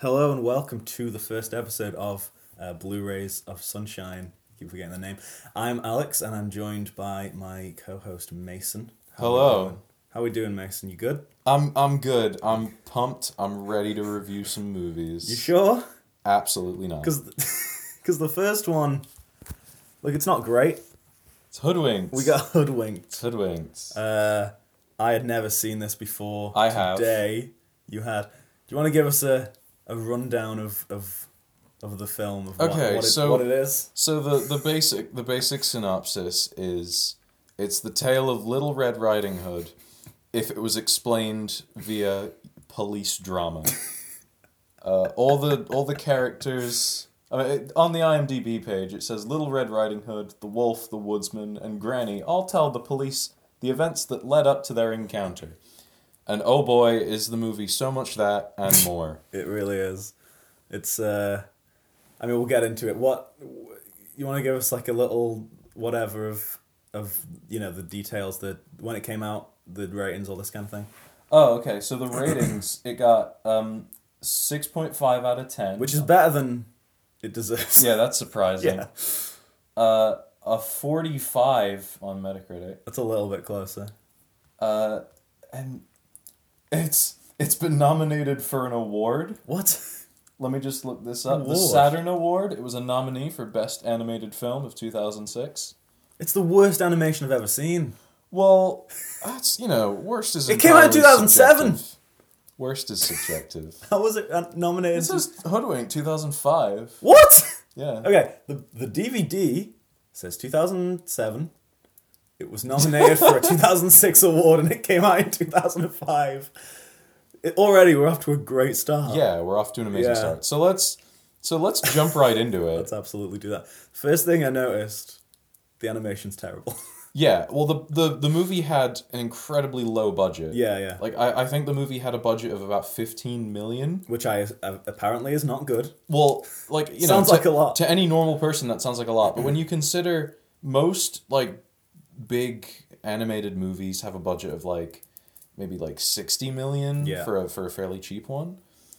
Hello and welcome to the first episode of Blu-rays of Sunshine. I keep forgetting the name. I'm Alex and I'm joined by my co-host Mason. Hello. How we doing, Mason? You good? I'm good. I'm pumped. I'm ready to review some movies. You sure? Absolutely not. Because the first one, like, it's not great. It's Hoodwinked. We got hoodwinked. It's Hoodwinked. I had never seen this before. I have. Today, you had. Do you want to give us a rundown of the film? Of Okay, what it is? So the basic synopsis is it's the tale of Little Red Riding Hood if it was explained via police drama. All the characters. On the IMDb page, it says Little Red Riding Hood, the Wolf, the Woodsman, and Granny all tell the police the events that led up to their encounter. And oh boy, is the movie so much that and more. It really is. It's, we'll get into it. What, you want to give us like a little whatever of the details, that when it came out, the ratings, all this kind of thing? Oh, okay, so the ratings, it got 6.5 out of 10. Which is better than it deserves. Yeah, that's surprising. Yeah. A 45 on Metacritic. That's a little bit closer. And it's been nominated for an award. What? Let me just look this up. Award. The Saturn Award. It was a nominee for Best Animated Film of 2006. It's the worst animation I've ever seen. Well, that's, worst is It came out in entirely 2007. subjective. Worst is subjective. How was it nominated? It says Hoodwink 2005. What? Yeah. Okay, the DVD says 2007. It was nominated for a 2006 award and it came out in 2005. Already we're off to a great start. Yeah, we're off to an amazing Yeah. start. So let's jump right into it. Let's absolutely do that. First thing I noticed, the animation's terrible. Yeah, well the movie had an incredibly low budget. Yeah. Like I think the movie had a budget of about 15 million. Which apparently is not good. Well, Sounds like a lot. To any normal person that sounds like a lot, but when you consider most big animated movies have a budget of maybe 60 million for a fairly cheap one.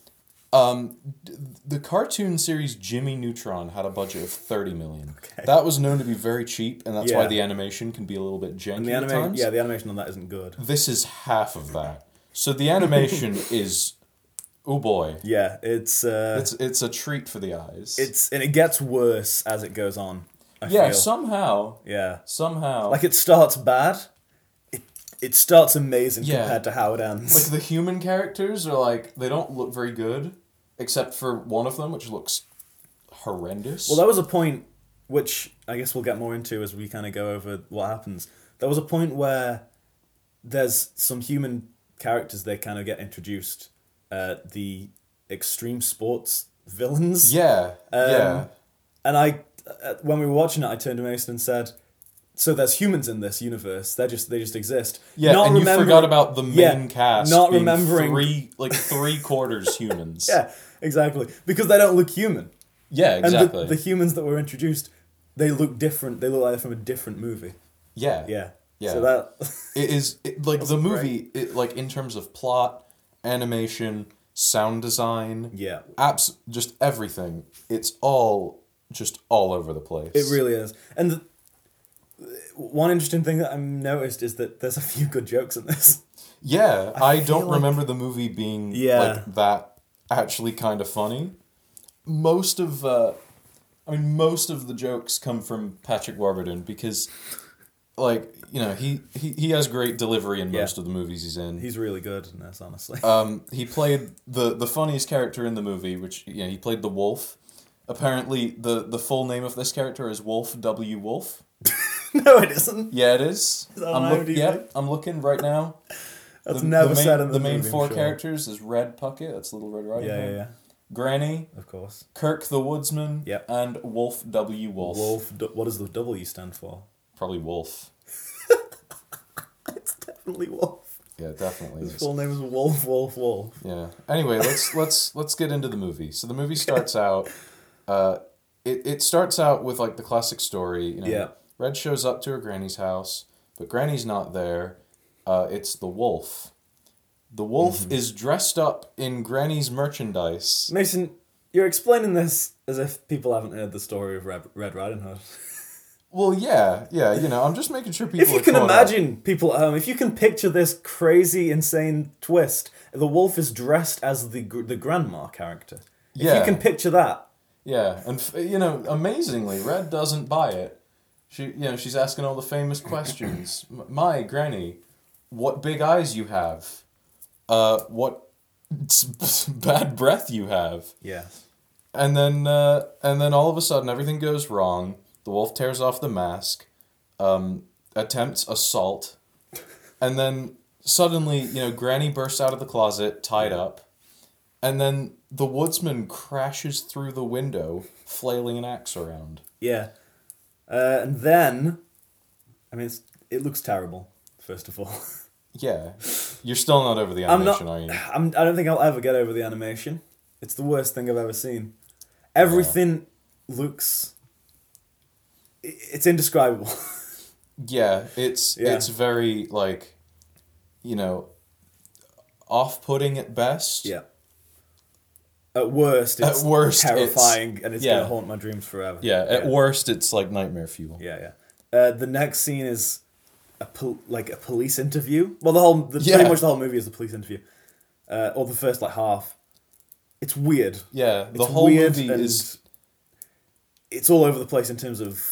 The cartoon series Jimmy Neutron had a budget of 30 million. Okay. That was known to be very cheap, and that's why Yeah. the animation can be a little bit janky And the at times. the animation on that isn't good. This is half of that. So the animation is, oh boy, Yeah, it's it's a treat for the eyes. and it gets worse as it goes on. I yeah, feel. somehow. Like, it starts bad. It starts amazing Yeah. compared to how it ends. The human characters are they don't look very good, except for one of them, which looks horrendous. Well, that was a point which I guess we'll get more into as we kind of go over what happens. There was a point where there's some human characters, they kind of get introduced. The extreme sports villains. Yeah. And when we were watching it, I turned to Mason and said, "So there's humans in this universe. They just exist." Yeah, Not and you remembering- forgot about the main cast. Not being remembering three quarters humans. Yeah, exactly. Because they don't look human. Yeah, exactly. And the humans that were introduced, they look different. They look like they're from a different movie. Yeah. Yeah. Yeah. So that It is the movie. In terms of plot, animation, sound design. yeah, Just everything. It's all just all over the place. it really is. And one interesting thing that I've noticed is that there's a few good jokes in this. Yeah, I feel don't remember the movie being that actually kind of funny. Most of the jokes come from Patrick Warburton because, he has great delivery in most of the movies he's in. He's really good in this, honestly. He played the funniest character in the movie, which he played the Wolf. Apparently, the full name of this character is Wolf W. Wolf. No, it isn't. Yeah, it is. Is that on IMDb? I'm looking right now. That's never said in the main movie, I'm four sure. characters is Red Puckett, that's Little Red Riding Hood. Yeah. Granny, Of course. Kirk the Woodsman, Yep. and Wolf W. Wolf. What does the W stand for? Probably Wolf. It's definitely Wolf. Yeah, it definitely His is. full name is Wolf. Yeah. Anyway, let's get into the movie. So the movie starts out. It starts out with the classic story. Yeah. Red shows up to her granny's house, but Granny's not there. It's the wolf. The wolf is dressed up in Granny's merchandise. Mason, you're explaining this as if people haven't heard the story of Red Riding Hood. Well, yeah, I'm just making sure people If you are can caught imagine people at home, if you can picture this crazy, insane twist, the wolf is dressed as the grandma character. If Yeah. you can picture that. Yeah, and amazingly, Red doesn't buy it. She's asking all the famous questions. My granny, what big eyes you have? What bad breath you have? Yeah. And then all of a sudden everything goes wrong. The wolf tears off the mask, attempts assault, and then suddenly, Granny bursts out of the closet, tied up, and then the woodsman crashes through the window, flailing an axe around. Yeah. And then, it looks terrible, first of all. Yeah. You're still not over the animation, are you? I don't think I'll ever get over the animation. It's the worst thing I've ever seen. Everything looks... It's indescribable. Yeah, it's very, off-putting at best. Yeah. At worst, it's terrifying, and it's going to haunt my dreams forever. Yeah, at worst, it's like nightmare fuel. Yeah. The next scene is a police interview. Well, pretty much the whole movie is a police interview. Or the first half. It's weird. Yeah, the It's whole weird movie is... It's all over the place in terms of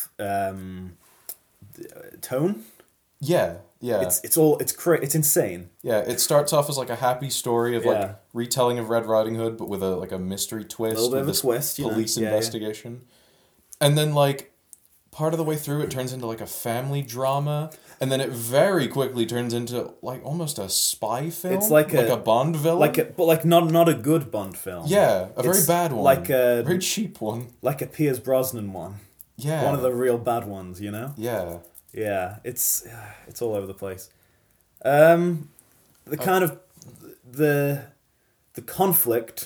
tone. Yeah. It's insane. Yeah, it starts off as a happy story of retelling of Red Riding Hood, but with a mystery twist. A little bit with of a this twist, police investigation. And then part of the way through it turns into a family drama, and then it very quickly turns into almost a spy film. It's like a Bond villain. But not a good Bond film. Yeah, a very bad one. A very cheap one. Like a Pierce Brosnan one. Yeah. One of the real bad ones, you know? Yeah. Yeah, it's all over the place. The conflict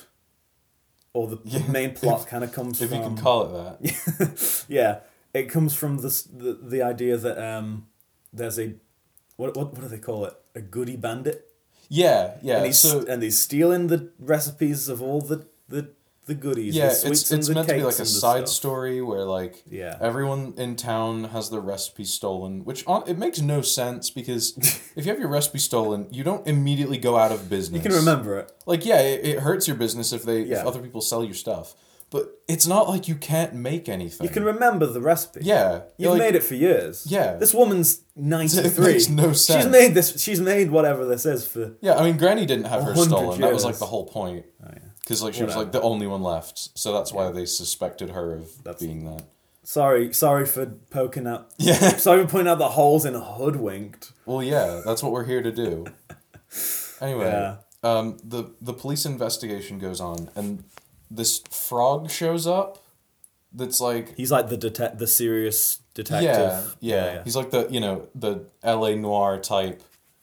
or the main plot kind of comes if from... you can call it that. Yeah, it comes from the idea that there's a what do they call it? A goodie bandit. Yeah. And he's stealing the recipes of all the goodies. Yeah, the sweets it's and the meant to be cakes a and the side stuff. story where everyone in town has their recipes stolen, which it makes no sense because if you have your recipe stolen, you don't immediately go out of business. You can remember it. It hurts your business if other people sell your stuff. But it's not like you can't make anything. You can remember the recipe. Yeah. You've made it for years. Yeah. This woman's 93. It makes no sense. She's made whatever this is for... Yeah, Granny didn't have her 100 stolen. That was years. the whole point. Oh, yeah. Because she was the only one left. So that's why they suspected her of being that. Sorry for poking out... Yeah. Sorry for pointing out the holes in Hoodwinked. Well, yeah, that's what we're here to do. Anyway, the police investigation goes on, and this frog shows up. That's he's the serious detective. Yeah. He's the L.A. noir type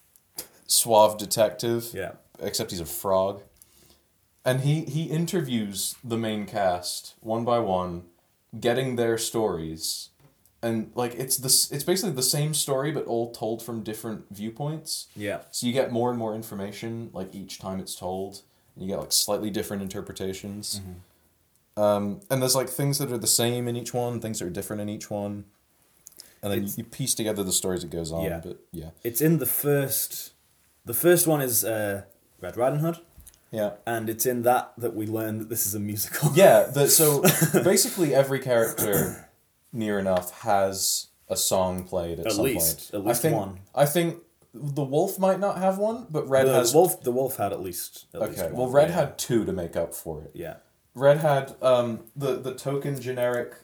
suave detective. Yeah. Except he's a frog. And he interviews the main cast one by one, getting their stories. And it's basically the same story but all told from different viewpoints. Yeah. So you get more and more information each time it's told. And you get slightly different interpretations. Mm-hmm. And there's things that are the same in each one, things that are different in each one. And then you piece together the stories it goes on. Yeah. But yeah. It's in the first one is Red Riding Hood. Yeah. And it's in that we learn that this is a musical. Yeah. So basically every character near enough has a song played at some point. At least one. I think the wolf might not have one, but Red has... The wolf had at least one. Well, Red had two to make up for it. Yeah. Red had the token generic,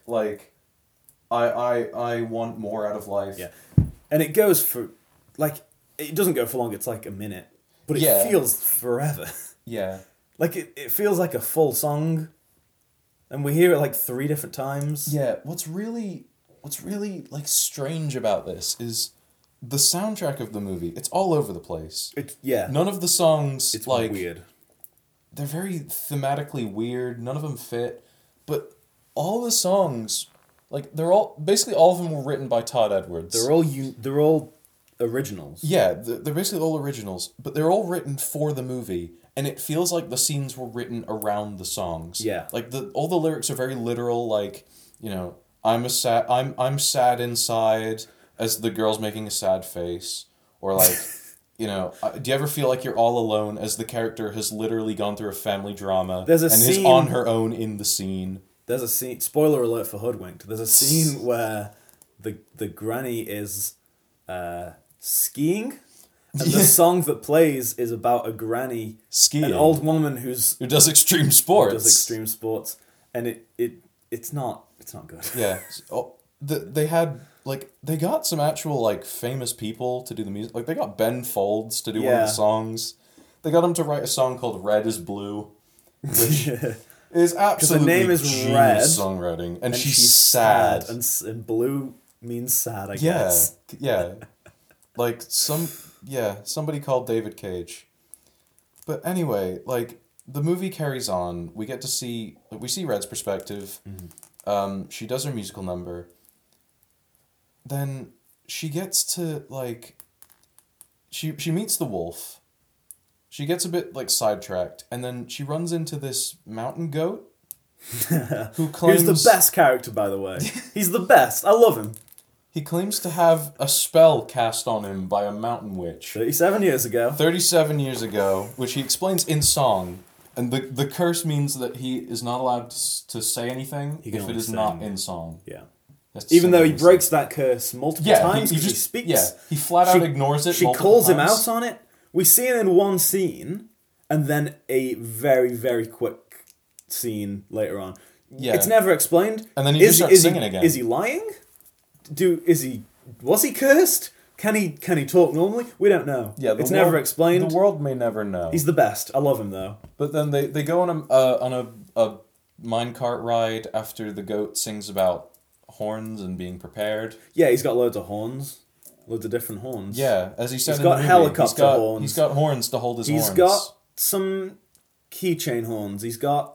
I want more out of life. Yeah. And it goes for, it doesn't go for long, it's a minute. But it feels forever. Yeah. It feels like a full song. And we hear it 3 different times. Yeah. What's really strange about this is the soundtrack of the movie. It's all over the place. None of the songs it's weird. They're very thematically weird. None of them fit, but all the songs, basically all of them were written by Todd Edwards. They're all originals. Yeah, they're basically all originals, but they're all written for the movie, and it feels like the scenes were written around the songs. Yeah. Like all the lyrics are very literal, like, you know, I'm sad inside as the girl's making a sad face, or like, you know, do you ever feel like you're all alone as the character has literally gone through a family drama There's a and scene- is on her own in the scene? There's a scene. Spoiler alert for Hoodwinked. There's a scene where the granny is skiing, and the song that plays is about a granny, Skiing. an old woman who does extreme sports. does extreme sports, and it's not good. Yeah. They had, like, they got some actual, like, famous people to do the music. Like, they got Ben Folds to do one of Yeah. the songs. They got him to write a song called Red is Blue, which is absolutely name is genius Red, songwriting. And she's sad, sad. and blue means sad. I Yeah. guess. Yeah. Like, somebody called David Cage. But anyway, like, the movie carries on. We get to see, we see Red's perspective. She does her musical number. Then she gets to, like, she meets the wolf. She gets a bit, like, sidetracked, and then she runs into this mountain goat who claims... Who's the best character, by the way? He's the best. I love him. He claims to have a spell cast on him by a mountain witch 37 years ago. 37 years ago, which he explains in song. And the curse means that he is not allowed to say anything He can if it only is sing. not in song. Yeah. He has to Even sing though he every breaks song. that curse multiple Yeah, times he because he just speaks. Yeah, he flat out ignores it. She multiple calls him times. out on it. We see it in one scene, and then a very, very quick scene later on. Yeah. It's never explained. And then he just starts singing again. Is he lying? Was he cursed? Can he talk normally? We don't know. Yeah, it's never explained. The world may never know. He's the best. I love him though. But then they go on a minecart ride after the goat sings about horns and being prepared. Yeah, he's got loads of horns, loads of different horns. Yeah, as he said, He's in got the movie, helicopter horns. He's got horns to hold his He's horns. got some keychain horns. He's got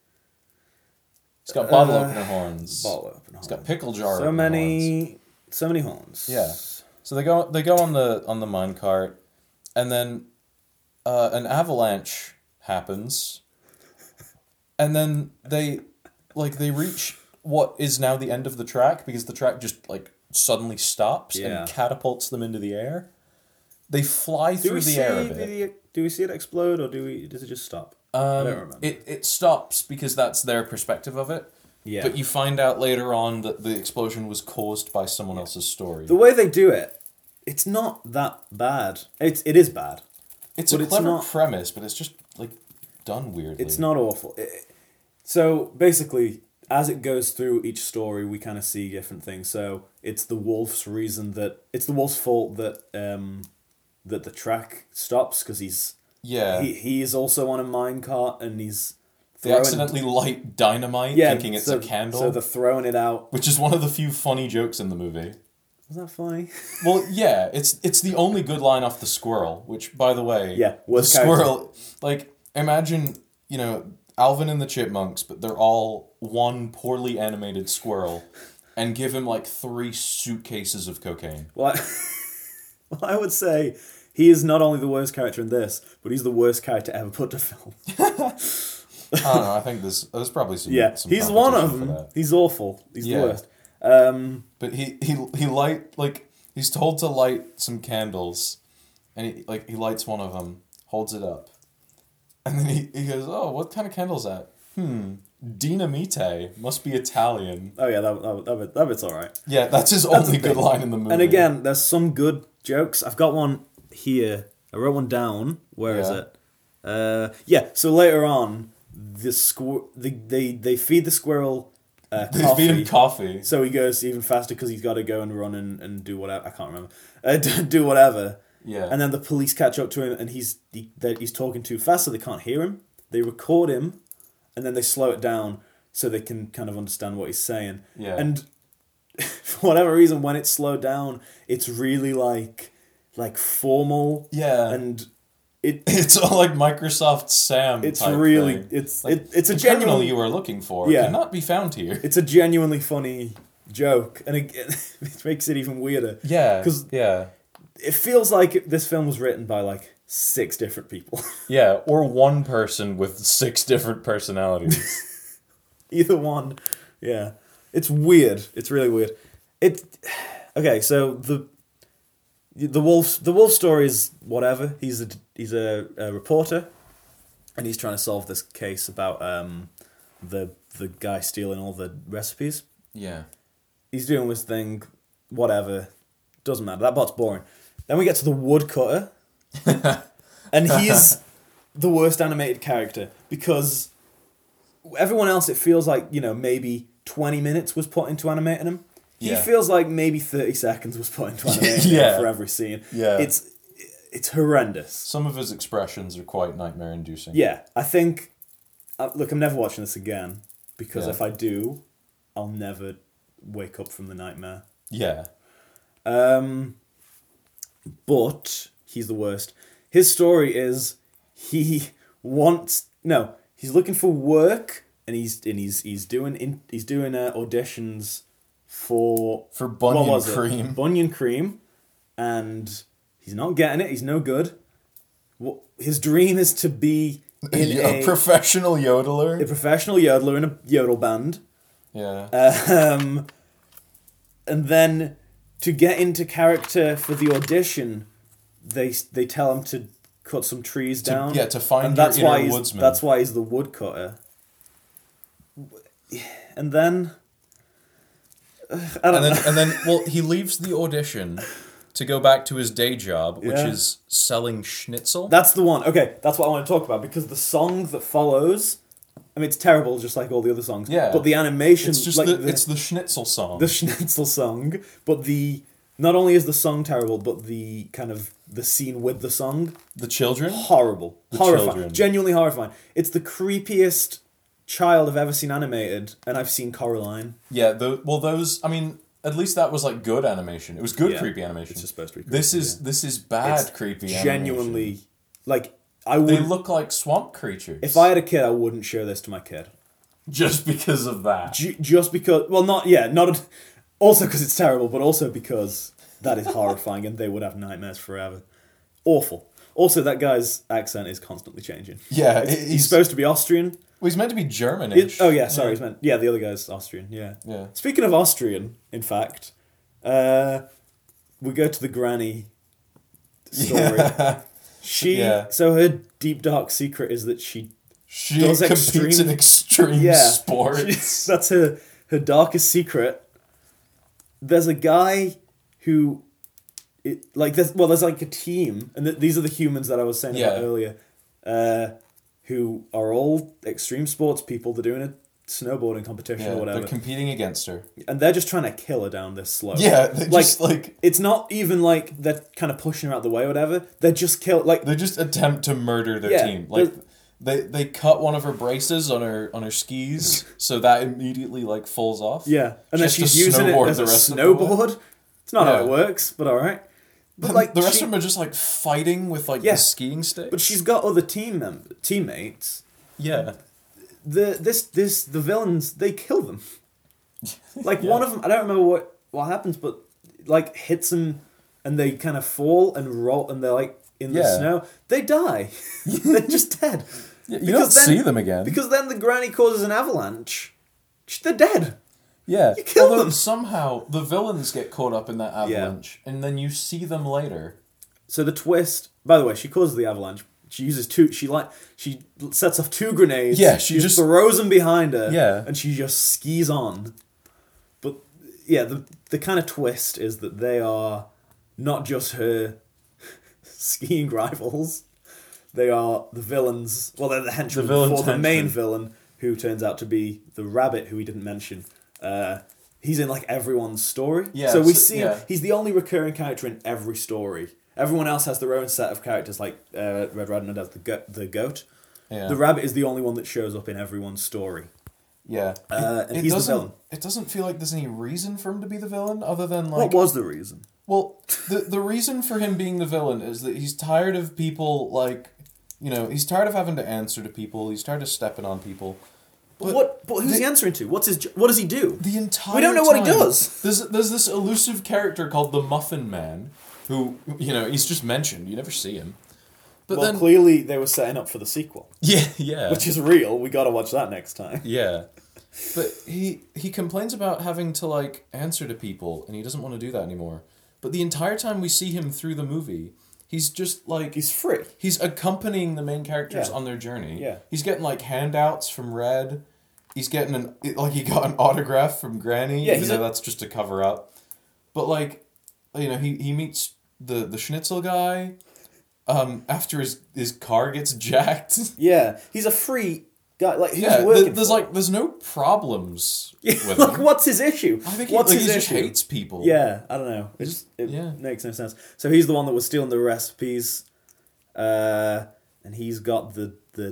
bottle opener horns. bottle opener horns. He's got pickle jar. So opener many horns. horns. Yeah. So they go on the minecart, and then an avalanche happens, and then they reach what is now the end of the track because the track just like suddenly stops Yeah. and catapults them into the air. They fly through the air a bit. Do we see it explode or does it just stop? I don't remember. It stops because that's their perspective of it. Yeah. But you find out later on that the explosion was caused by someone else's story. The way they do it, it's not that bad. It is bad. It's but a it's clever not- premise, but it's just like done weirdly. It's not awful. So basically, as it goes through each story, we kind of see different things. So it's the wolf's fault that that the track stops because Yeah. he is also on a minecart and he's They throwing, accidentally light dynamite thinking it's a candle. So they're throwing it out. which is one of the few funny jokes in the movie. Was that funny? Well, yeah, it's the only good line off the squirrel, which, by the way, Yeah, the worst character. squirrel, like, imagine, Alvin and the Chipmunks, but they're all one poorly animated squirrel, and give him, like, 3 suitcases of cocaine. Well, I would say he is not only the worst character in this, but he's the worst character ever put to film. I don't know, I think there's probably some Yeah, some he's one of competition for them. that. He's awful. He's Yeah. the worst. But he's told to light some candles, and he lights one of them, holds it up, and then he goes, "Oh, what kind of candle's that? Dinamite, must be Italian." Oh yeah, that bit's all right. Yeah, that's his That's only the good thing. line in the movie. And again, there's some good jokes. I've got one here. I wrote one down. Where is Yeah. it? So later on, they feed the squirrel they coffee. feed him coffee. So he goes even faster because he's got to go and run and do whatever. I can't remember. Do whatever. Yeah. And then the police catch up to him, and he's talking too fast, so they can't hear him. They record him, and then they slow it down so they can kind of understand what he's saying. Yeah. And for whatever reason, when it's slowed down, it's really like formal. Yeah. And it It's all like Microsoft Sam. it's type really thing. it's Like, it's a the criminal genuinely you are looking for Yeah. cannot be found here. it's a genuinely funny joke, and it makes it even weirder. Yeah. 'Cause- yeah. it feels like this film was written by like 6 different people. Yeah, or one person with 6 different personalities. Either one. Yeah. It's weird. It's really weird. Okay, so the wolf story is whatever. He's a reporter, and he's trying to solve this case about the guy stealing all the recipes. Yeah. He's doing this thing, whatever. Doesn't matter. That part's boring. Then we get to the woodcutter, and he's the worst animated character because everyone else, it feels like, maybe 20 minutes was put into animating him. He feels like maybe 30 seconds was put into animating him for every scene. Yeah. It's horrendous. Some of his expressions are quite nightmare-inducing. Yeah, I think... look, I'm never watching this again, because if I do, I'll never wake up from the nightmare. Yeah. But he's the worst. His story is he's looking for work, and he's doing auditions for Bunyan Cream. Bunyan Cream, and he's not getting it. He's no good. His dream is to be a professional yodeler. A professional yodeler in a yodel band. Yeah. And then to get into character for the audition, they tell him to cut some trees down. To find and that's your why inner woodsman. That's why he's the woodcutter. And then... I don't know. And then, well, he leaves the audition to go back to his day job, which is selling schnitzel. That's the one. Okay, that's what I want to talk about, because the song that follows... I mean, it's terrible, just like all the other songs. Yeah. But the animation... It's just it's the schnitzel song. The schnitzel song, but not only is the song terrible, but the kind of the scene with the song, the children, horrible, the horrifying, children. Genuinely horrifying. It's the creepiest child I've ever seen animated, and I've seen Coraline. Yeah, those. I mean, at least that was like good animation. It was good creepy animation. It's just supposed to be. Creepy, this is bad creepy. Genuinely, animation. like they look like swamp creatures. If I had a kid, I wouldn't show this to my kid. Just because of that. Just because, also because it's terrible, but also because that is horrifying and they would have nightmares forever. Awful. Also, that guy's accent is constantly changing. Yeah. He's supposed to be Austrian. Well, he's meant to be Germanish. The other guy's Austrian, yeah. Speaking of Austrian, in fact, we go to the granny story. So her deep, dark secret is that she competes in extreme sports. That's her darkest secret. There's a guy who... there's like a team, and these are the humans that I was saying about earlier, who are all extreme sports people. They're doing a snowboarding competition or whatever. They're competing against her. And they're just trying to kill her down this slope. Yeah, they just it's not even like they're kind of pushing her out the way or whatever. They're just they just attempt to murder their team. Like they cut one of her braces on her skis, so that immediately falls off. Yeah, and then she's using it as a snowboard. It's not how it works, but all right. But the rest of them are just fighting with the skiing sticks. But she's got other teammates. Yeah. The villains, they kill them. One of them, I don't remember what happens, but hits them and they kind of fall and roll and they're in the snow. They die. They're just dead. Yeah, you don't see them again. Because then the granny causes an avalanche. They're dead. Yeah. You kill them. Somehow the villains get caught up in that avalanche and then you see them later. So the twist, by the way, she causes the avalanche. She uses she sets off 2 grenades. Yeah, she just throws them behind her. Yeah. And she just skis on. But yeah, the kind of twist is that they are not just her skiing rivals. They are the villains. Well, they're the henchmen for the main villain, who turns out to be the rabbit who we didn't mention. He's in everyone's story. Yeah, so we see him. He's the only recurring character in every story. Everyone else has their own set of characters, like Red Riding Hood has the goat. Yeah. The rabbit is the only one that shows up in everyone's story. Yeah. And he's the villain. It doesn't feel like there's any reason for him to be the villain, other than What was the reason? Well, the reason for him being the villain is that he's tired of people, he's tired of having to answer to people, he's tired of stepping on people. But who's he answering to? What does he do? The entire we don't know what he does. There's this elusive character called the Muffin Man, who, he's just mentioned. You never see him. But well, then clearly they were setting up for the sequel. Yeah. Which is real. We gotta watch that next time. Yeah. But he complains about having to, like, answer to people, and he doesn't want to do that anymore. But the entire time we see him through the movie, he's just, like... He's free. He's accompanying the main characters Yeah. on their journey. Yeah. He's getting, like, handouts from Red. He's getting, he got an autograph from Granny. Yeah, even though that's just a cover-up. But, like, he meets the Schnitzel guy after his car gets jacked. Yeah. He's a free guy. Like, who's working there's no problems with like, him. what's his issue? I think what's he his just issue? hates people. Yeah, I don't know. It makes no sense. So he's the one that was stealing the recipes, and he's got the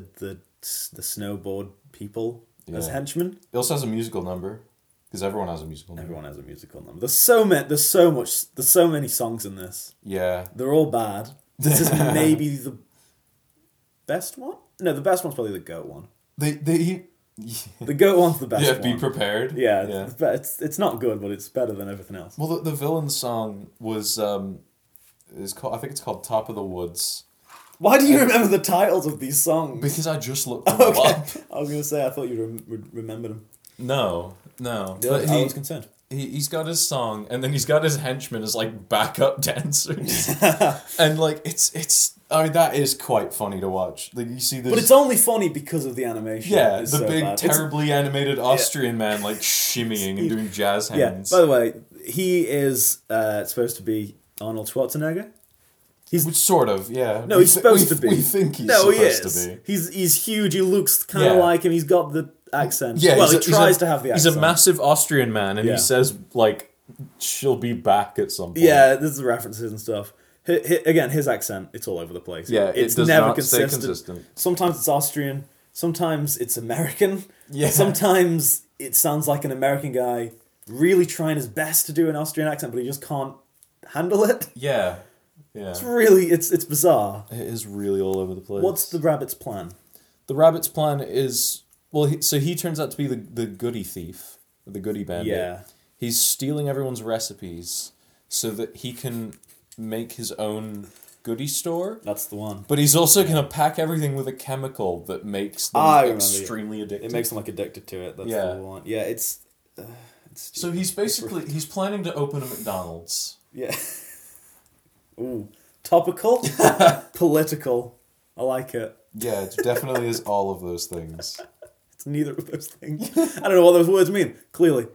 snowboard people as henchmen. He also has a musical number, because everyone has a musical number. Everyone has a musical number. There's so many songs in this. Yeah. They're all bad. This is maybe the best one. No, the best one's probably the goat one. The goat one's the best. Yeah, one. be prepared. Yeah. It's not good, but it's better than everything else. Well, the villain song was is called, I think it's called "Top of the Woods." Why do you remember the titles of these songs? Because I just looked them up. I was gonna say I thought you remembered them. No. But I was concerned. He's got his song, and then he's got his henchmen as, like, backup dancers. And, like, it's I mean, that is quite funny to watch. Like, you see this... But it's only funny because of the animation. Yeah, It's the so big, bad. terribly animated Austrian man, like, shimmying and doing jazz hands. Yeah, by the way, he is supposed to be Arnold Schwarzenegger. Which sort of, yeah. No, he's supposed to be. We think he's no, supposed he to is. be. He's huge. He looks kind of like him. He's got the accent. Yeah, well, he tries to have the accent. He's a massive Austrian man, and he says, like, she'll be back at some point. Yeah, there's the references and stuff. Again, his accent, it's all over the place. Yeah, it's it does never not stay consistent. Sometimes it's Austrian, sometimes it's American. Yeah. Sometimes it sounds like an American guy really trying his best to do an Austrian accent, but he just can't handle it. Yeah. It's bizarre. It is really all over the place. What's the rabbit's plan? The rabbit's plan is... Well, he turns out to be the goody thief, the goody bandit. Yeah. He's stealing everyone's recipes so that he can make his own goodie store. That's the one. But he's also going to pack everything with a chemical that makes them extremely addicted. It makes them, like, addicted to it. That's the one. Yeah, it's so he's planning to open a McDonald's. Yeah. Ooh. Topical, political. I like it. Yeah, it definitely is all of those things. It's neither of those things. I don't know what those words mean. Clearly.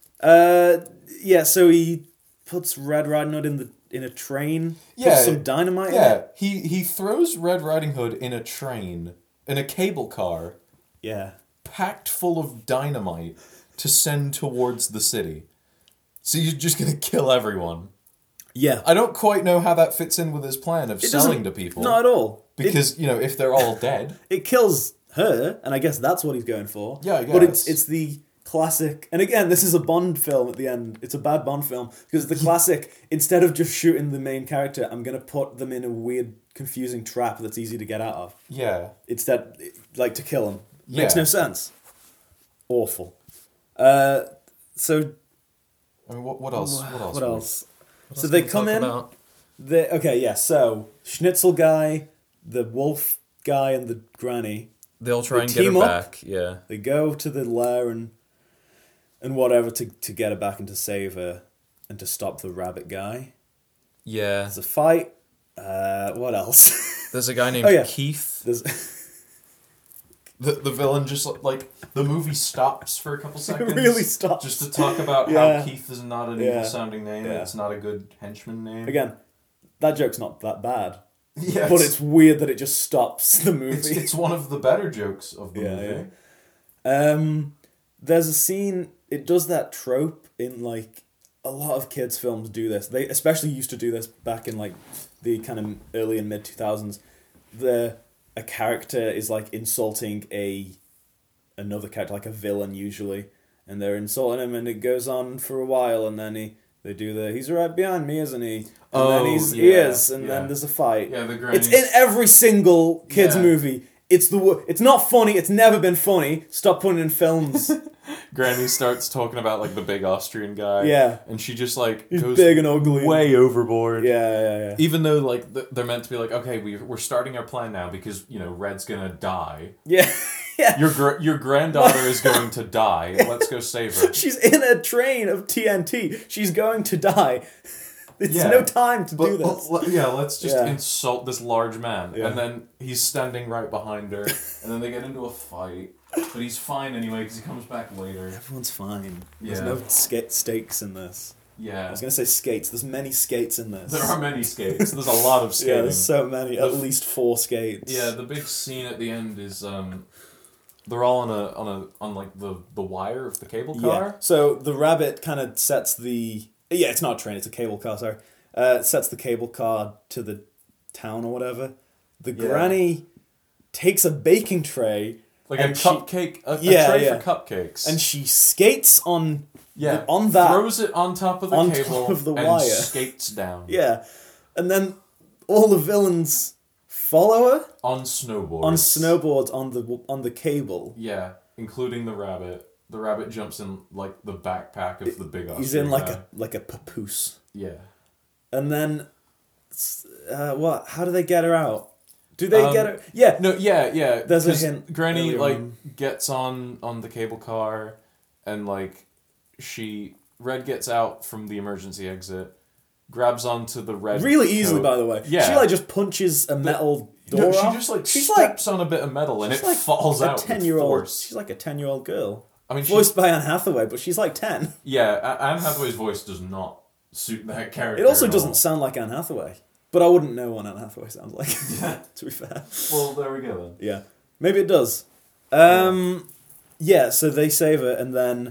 Yeah, so he puts Red Riding Hood in a train. Yeah. Puts some dynamite in Yeah, it. he throws Red Riding Hood in a train, in a cable car, Yeah. packed full of dynamite to send towards the city. So you're just going to kill everyone. Yeah. I don't quite know how that fits in with his plan of selling to people. Not at all. Because, if they're all dead... It kills her, and I guess that's what he's going for. Yeah, I guess. But it's the classic... And again, this is a Bond film at the end. It's a bad Bond film. Because the classic, instead of just shooting the main character, I'm going to put them in a weird, confusing trap that's easy to get out of. Yeah. Instead, like, to kill them. Yeah. Makes no sense. Awful. So... I mean, what else? What else? So they come in. So Schnitzel guy, the wolf guy, and the granny. They'll try and get her team up. back, yeah. They go to the lair and whatever to get her back and to save her and to stop the rabbit guy. Yeah. There's a fight. What else? There's a guy named Keith. There's The villain just, like, the movie stops for a couple seconds. It really stops. Just to talk about how Keith is not an evil-sounding name, and Yeah. it's not a good henchman name. Again, that joke's not that bad. Yeah, But it's weird that it just stops the movie. It's one of the better jokes of the movie. Yeah. There's a scene, it does that trope in, like, a lot of kids' films do this. They especially used to do this back in, like, the kind of early and mid-2000s. A character is, like, insulting another character, like a villain usually, and they're insulting him, and it goes on for a while, and then he's right behind me, isn't he? And then he is, and then there's a fight. Yeah, the granny. It's in every single kids movie. It's not funny. It's never been funny. Stop putting it in films. Granny starts talking about like the big Austrian guy. Yeah. And she just like He's goes big and ugly. way overboard. Yeah. Even though like they're meant to be like, okay, we're starting our plan now because Red's gonna die. Yeah. Yeah. Your granddaughter is going to die. Let's go save her. She's in a train of TNT. She's going to die. There's no time to do this. Let's just insult this large man. Yeah. And then he's standing right behind her. And then they get into a fight. But he's fine anyway because he comes back later. Everyone's fine. Yeah. There's no stakes in this. Yeah. I was going to say skates. There's many skates in this. There are many skates. There's a lot of skating. Yeah, there's so many. At least 4 skates. Yeah, the big scene at the end is they're all on like the wire of the cable car. Yeah. So the rabbit kind of sets the... Yeah, it's not a train, it's a cable car, sorry. Sets the cable car to the town or whatever. The granny takes a baking tray... Like a cupcake, a tray for cupcakes. And she skates on that. Throws it on top of the on cable top of the and wire. skates down. Yeah. And then all the villains follow her on snowboards. On the cable. Yeah, including the rabbit. The rabbit jumps in like the backpack of the big Austrian He's in guy. like a papoose. Yeah. And then what? How do they get her out? Do they get her? Yeah. No, yeah. There's a hint. Granny earlier like on. gets on the cable car and like Red gets out from the emergency exit, grabs onto the red really easily, coat. by the way. Yeah. She like just punches a metal door No, she off. just like she's steps on a bit of metal and it like falls a out with 10-year-old. force. She's like a 10-year-old girl. I mean, Voiced by Anne Hathaway, but she's like 10. Yeah, Anne Hathaway's voice does not suit that character. It also at doesn't all. sound like Anne Hathaway. But I wouldn't know what Anne Hathaway sounds like, to be fair. Well, there we go then. Yeah. Maybe it does. Yeah, so they save her, and then...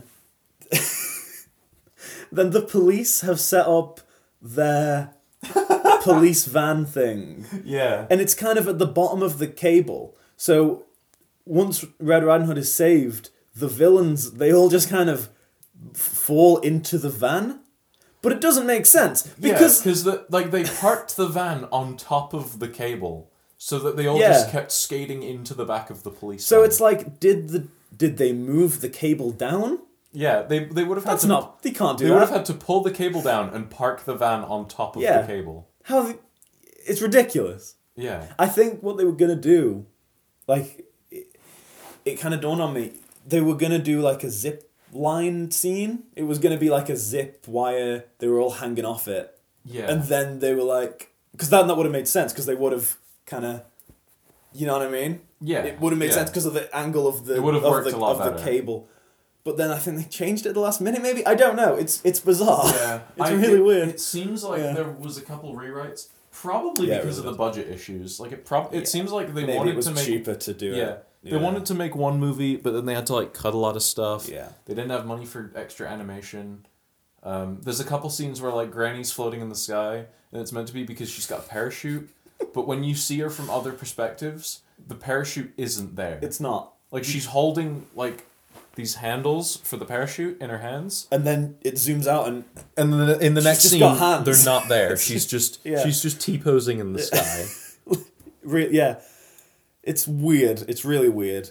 then the police have set up their police van thing. Yeah. And it's kind of at the bottom of the cable. So once Red Riding Hood is saved, the villains, they all just kind of fall into the van. But it doesn't make sense. Because they parked the van on top of the cable so that they all just kept skating into the back of the police So van. it's like, did they move the cable down? Yeah, they would have had They can't do They that. would have had to pull the cable down and park the van on top of the cable. It's ridiculous. Yeah. I think what they were going to do, like, it kind of dawned on me, they were going to do like a zip line scene. It was going to be like a zip wire. They were all hanging off it. Yeah. And then they were like... Because that would have made sense, because they would have kind of... You know what I mean? Yeah. It would have made sense because of the angle of the, It would have worked a lot of the better. cable. But then I think they changed it at the last minute, maybe? I don't know. It's bizarre. Yeah. It's really weird. It seems like there was a couple rewrites, probably because of the budget issues. Like it seems like they maybe wanted it was to make cheaper to do it. Yeah. They wanted to make one movie, but then they had to like cut a lot of stuff. Yeah. They didn't have money for extra animation. There's a couple scenes where like Granny's floating in the sky, and it's meant to be because she's got a parachute. But when you see her from other perspectives, the parachute isn't there. It's not. Like she's holding like these handles for the parachute in her hands, And then it zooms out and... and then in the next just scene got hands. they're not there. She's just T-posing in the sky. Yeah. It's weird. It's really weird.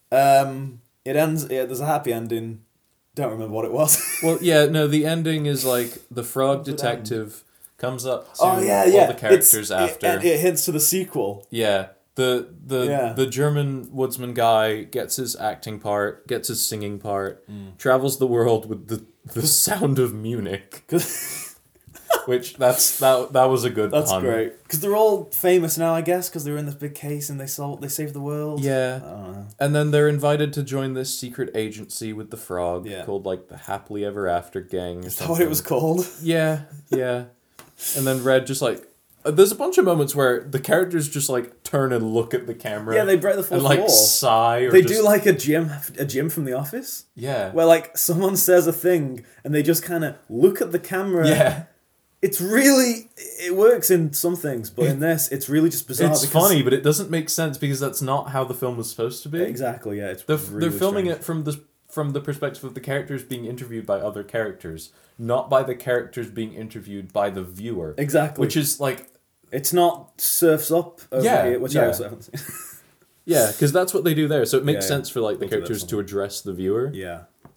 It ends... Yeah, there's a happy ending. Don't remember what it was. Well, yeah, no, the ending is like the frog detective comes up to all the characters after. It hints to the sequel. Yeah. The German woodsman guy gets his acting part, gets his singing part, travels the world with the sound of Munich. Which that was a good That's pun. great. Because they're all famous now, I guess, because they're in this big case and they saved the world. Yeah. I don't know. And then they're invited to join this secret agency with the frog called like the Happily Ever After Gang. Is that what it was called? Yeah. And then Red just like there's a bunch of moments where the characters just like turn and look at the camera. Yeah, they break the fourth and like wall. sigh. Or They just, do like a Jim from The Office. Yeah. Where like someone says a thing and they just kind of look at the camera. Yeah. It's really... It works in some things, but in this, it's really just bizarre. It's funny, but it doesn't make sense because that's not how the film was supposed to be. Exactly, yeah. They're really filming strange. it from the perspective of the characters being interviewed by other characters, not by the characters being interviewed by the viewer. Exactly. Which is like... It's not Surf's Up over here, which I also haven't seen. Yeah, because that's what they do there. So it makes Yeah, sense for like the we'll do that characters to address the viewer. Yeah.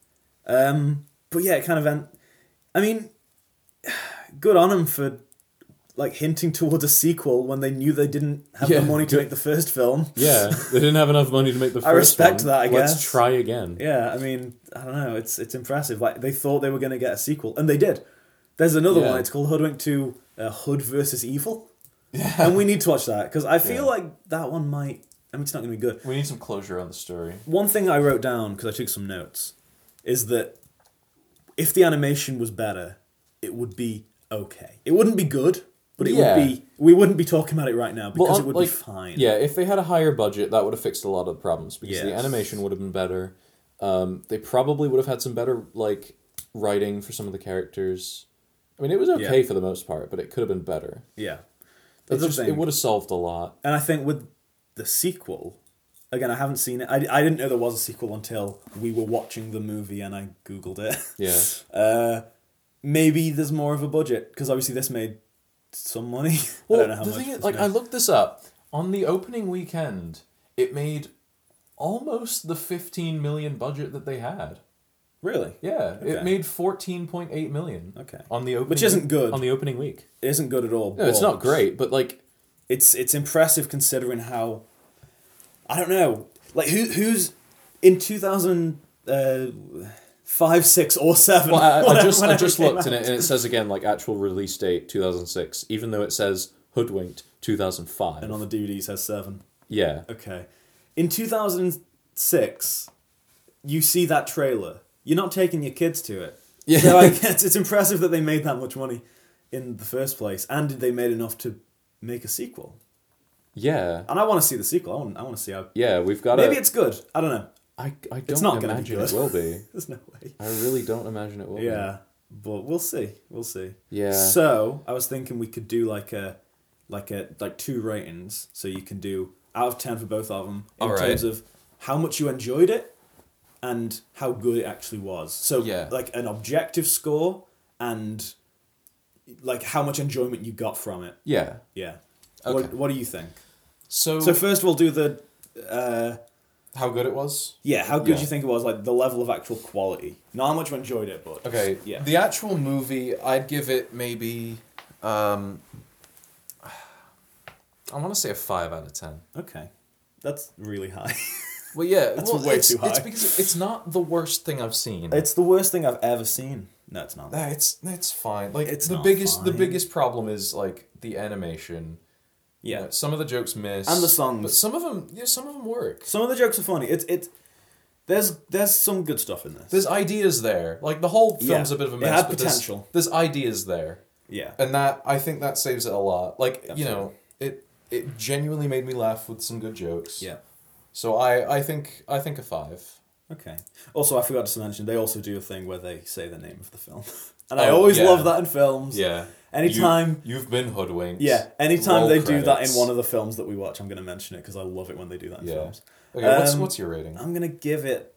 But yeah, it kind of I mean, good on them for like hinting towards a sequel when they knew they didn't have Yeah, the money to good. make the first film. Yeah, they didn't have enough money to make the first I respect one. that, I Let's guess. try again. Yeah, I mean, I don't know. It's impressive. Like they thought they were going to get a sequel, and they did. There's another Yeah. one. It's called Hoodwink 2: Hood versus Evil, and we need to watch that because I feel Yeah. like that one might. I mean, it's not going to be good. We need some closure on the story. One thing I wrote down because I took some notes is that if the animation was better, it would be okay. It wouldn't be good, but it Yeah. would be. We wouldn't be talking about it right now because it would be fine. Yeah, if they had a higher budget, that would have fixed a lot of the problems because the Yes. animation would have been better. They probably would have had some better like writing for some of the characters. I mean, it was okay Yeah. for the most part, but it could have been better. Yeah. It That's the thing. it would have solved a lot. And I think with the sequel, again, I haven't seen it. I didn't know there was a sequel until we were watching the movie and I Googled it. Yeah. Maybe there's more of a budget because obviously this made some money. Well, I don't know how the much. thing is, this like, made. I looked this up. On the opening weekend, it made almost the 15 million budget that they had. Really? Yeah, Okay. it made 14.8 million. Okay. On the opening, Which isn't good. on the opening week. It isn't good at all. No, it's but not great, but like, It's impressive considering how. I don't know. Like who's in 2005, 6, or 7? well, I whenever just it came looked in out. it, and it says again like actual release date 2006, even though it says Hoodwinked 2005. And on the DVD it says 7. Yeah, Okay. In 2006, you see that trailer. You're not taking your kids to it. Yeah. So I guess it's impressive that they made that much money in the first place, and they made enough to make a sequel. yeah, And I want to see the sequel. I want to see how. yeah. We've got Maybe it's good. I don't know. I don't it's not gonna be imagine it good. will be. There's no way. I really don't imagine it will be. Yeah, but we'll see. We'll see. Yeah. So I was thinking we could do like 2 ratings. So you can do out of 10 for both of them in All right. terms of how much you enjoyed it and how good it actually was. So Yeah. like an objective score and like how much enjoyment you got from it. Yeah. Yeah. Okay. What do you think? So, So first we'll do the how good it was? how good Yeah. you think it was, like the level of actual quality. Not how much you enjoyed it, but Okay. yeah. The actual movie, I'd give it maybe. I want to say a 5 out of 10. Okay. That's really high. Well, yeah, That's well, way it's, too high. It's because it's not the worst thing I've seen. It's the worst thing I've ever seen. No, it's not. It's fine. Like It's the not biggest the fine. biggest problem is like the animation. Yeah. You know, some of the jokes miss And the songs. but some of them work. Some of the jokes are funny. There's some good stuff in this. There's ideas there. Like the whole film's Yeah, a bit of a it mess. had but potential. There's ideas there, Yeah. and that I think that saves it a lot. Like you Absolutely. know, it genuinely made me laugh with some good jokes. Yeah. So I think a 5. Okay. Also, I forgot to mention, they also do a thing where they say the name of the film. And I Oh, always yeah. love that in films. Yeah. Anytime... You've been hoodwinked. Yeah, anytime Roll they do that in credits. one of the films that we watch, I'm going to mention it because I love it when they do that in Yeah. films. Okay. What's your rating? I'm going to give it...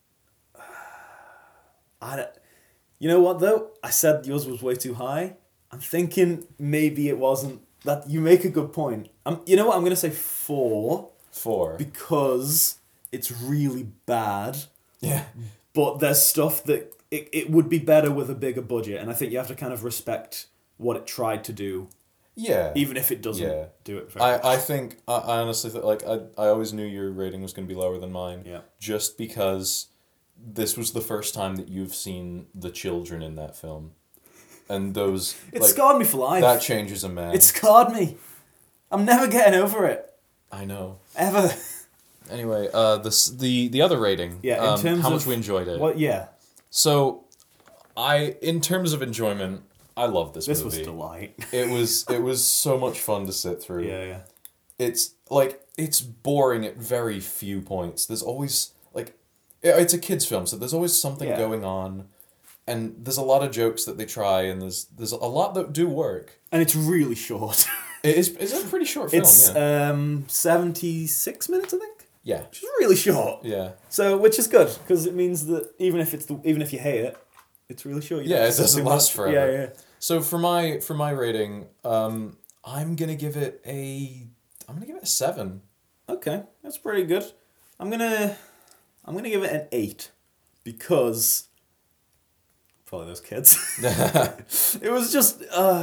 You know what, though? I said yours was way too high. I'm thinking maybe it wasn't... That you make a good point. You know what? I'm going to say 4 4. because it's really bad. Yeah. But there's stuff that it would be better with a bigger budget, and I think you have to kind of respect what it tried to do, Yeah. even if it doesn't Yeah. do it very I think I honestly thought like I always knew your rating was going to be lower than mine. Yeah. Just because this was the first time that you've seen the children in that film, and those It like scarred me for life. that changes a man. It scarred me. I'm never getting over it. I know. Ever. Anyway, the other rating. Yeah, in terms how much of- we enjoyed it. What? Yeah. So, in terms of enjoyment, I love this This was movie. a delight. It was so much fun to sit through. Yeah. It's like it's boring at very few points. There's always like it's a kids film, so there's always something Yeah. going on, and there's a lot of jokes that they try, and there's a lot that do work. And it's really short. It's a pretty short film. It's yeah. 76 minutes, I think. Yeah. Which is really short. Yeah. So, which is good because it means that even if you hate it, it's really short. You Yeah, don't it have to doesn't do last much. forever. Yeah. So for my rating, I'm gonna give it a 7. Okay, that's pretty good. I'm gonna give it an 8 because probably those kids. It was just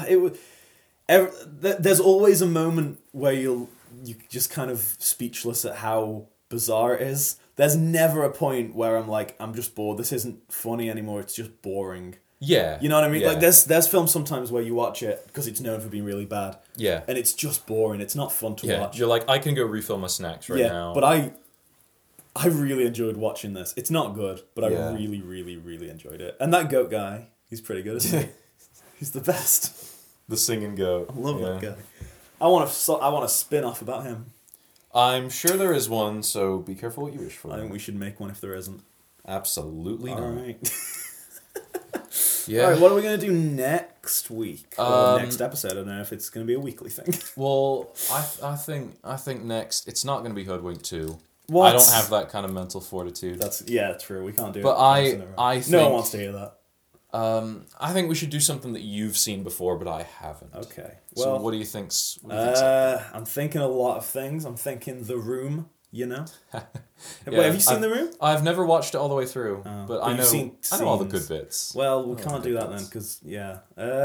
there's always a moment where you just kind of speechless at how bizarre it is. There's never a point where I'm like, I'm just bored. This isn't funny anymore. It's just boring. Yeah. You know what I mean? Yeah. Like there's films sometimes where you watch it because it's known for being really bad. Yeah. And it's just boring. It's not fun to Yeah. watch. You're like, I can go refill my snacks right now. But I really enjoyed watching this. It's not good, but I Yeah. really, really, really enjoyed it. And that goat guy, he's pretty good, isn't he? He's the best. The singing goat. I love that guy. I want a spin off about him. I'm sure there is one, so be careful what you wish for. I think we should make one if there isn't. Absolutely All not. right. Yeah. All right. What are we gonna do next week? Or next episode? I don't know if it's gonna be a weekly thing. Well, I think next it's not going to be Hoodwink 2. What? I don't have that kind of mental fortitude. That's true. We can't do But it. twice in a row. I no think- one wants to hear that. I think we should do something that you've seen before, but I haven't. Okay. So Well, what do you think's? I'm thinking a lot of things. I'm thinking The Room. You know. Wait, Yeah, have you seen The Room? I've never watched it all the way through, Oh, but but I you've know seen I know all the scenes. good bits. Well, we Oh, can't do that then ridiculous. because Yeah.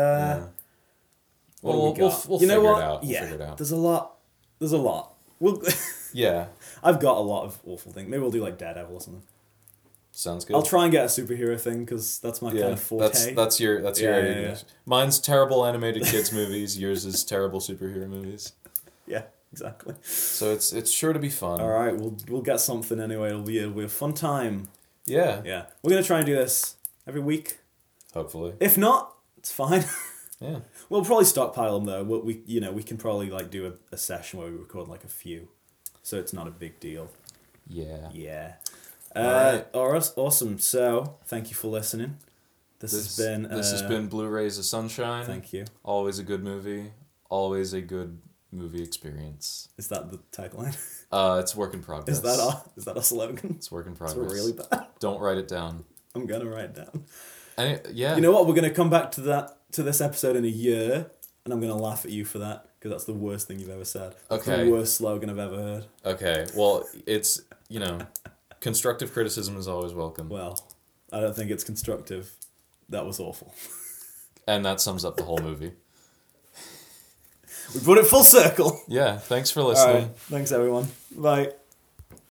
What Well, do we got? we'll You know figure it what? out. We'll Yeah, figure it out. there's a lot. There's a lot. We'll. Yeah, I've got a lot of awful things. Maybe we'll do like Daredevil or something. sounds good. I'll try and get a superhero thing because that's my kind of forte. That's your Yeah, area. yeah. Mine's terrible animated kids movies. Yours is terrible superhero movies. Yeah, exactly. So it's sure to be fun. All right, we'll get something anyway. It'll be a fun time. Yeah. Yeah, we're gonna try and do this every week. Hopefully. If not, it's fine. Yeah. We'll probably stockpile them though. We can probably like do a session where we record like a few, so it's not a big deal. Yeah. Yeah. Alright. Awesome. So thank you for listening. This has been Blu-rays of Sunshine. Thank you. Always a good movie. Always a good movie experience. Is that the tagline? It's work in progress. Is that our slogan? It's work in It's progress. really bad. Don't write it down. I'm gonna write it down. Yeah. You know what? We're gonna come back to this episode in a year, and I'm gonna laugh at you for that because that's the worst thing you've ever said. That's Okay. the worst slogan I've ever heard. Okay. Well, it's constructive criticism is always welcome, Well, I don't think it's constructive. That was awful. and that sums up the whole movie. We brought it full circle. Yeah. Thanks for All listening. right. Thanks, everyone. Bye.